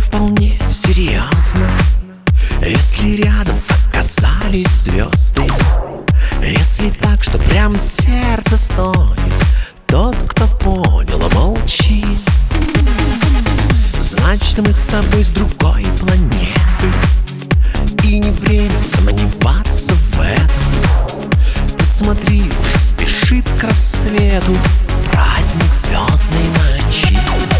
вполне серьезно, если рядом оказались звезды. Если так, что прям сердце стонет, тот, кто понял, молчи. Значит, мы с тобой с другой планеты, и не время сомневаться в этом. Посмотри, уже спешит к рассвету праздник звездной ночи.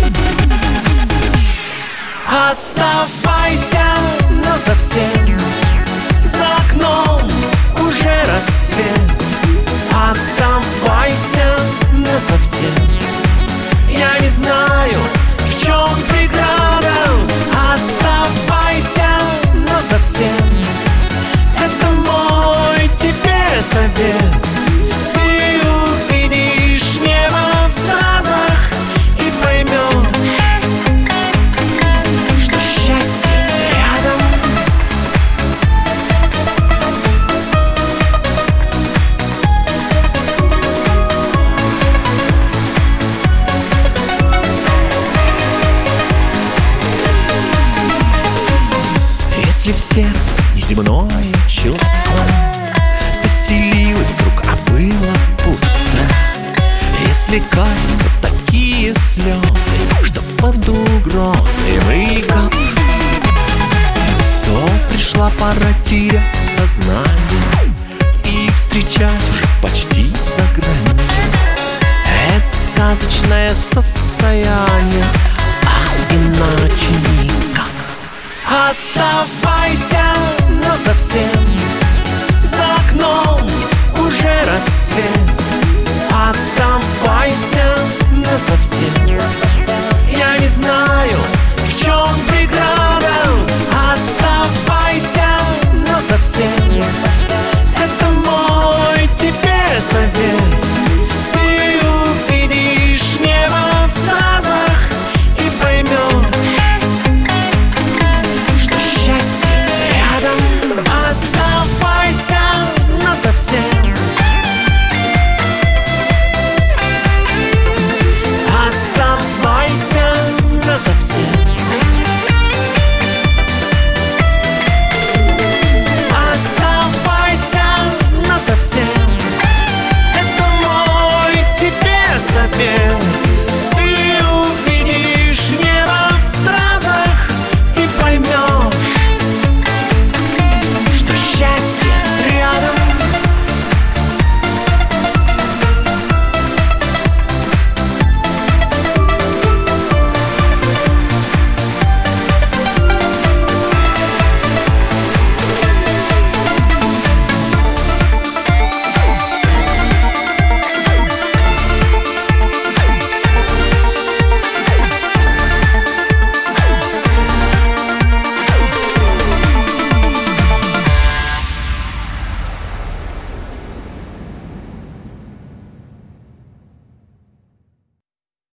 Оставайся насовсем, за окном уже рассвет. Оставайся насовсем, я не знаю, в чем преграда. Оставайся насовсем, это мой тебе совет. Ты увидишь небо в стразах и поймешь, что счастье рядом. Если в сердце неземное чувство поселилось вдруг, а было пусто, если катятся такие слезы, что под угрозой выкоп, то пришла пора терять сознание и встречать уже почти за гранью. Это сказочное состояние, а иначе никак. Оставайся насовсем, за окном уже рассвет.